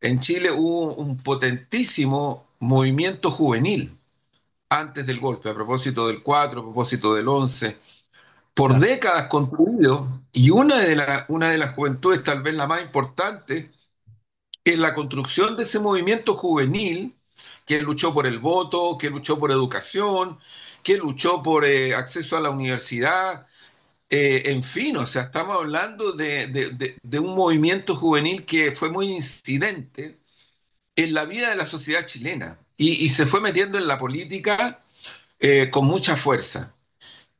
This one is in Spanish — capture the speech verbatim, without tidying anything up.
En Chile hubo un potentísimo movimiento juvenil antes del golpe, a propósito del cuatro, a propósito del once, por Claro, décadas construido, y una de, la- una de las juventudes, tal vez la más importante, es la construcción de ese movimiento juvenil que luchó por el voto, que luchó por educación, que luchó por eh, acceso a la universidad, eh, en fin, o sea, estamos hablando de, de- de- de un movimiento juvenil que fue muy incidente en la vida de la sociedad chilena y, y se fue metiendo en la política eh, con mucha fuerza.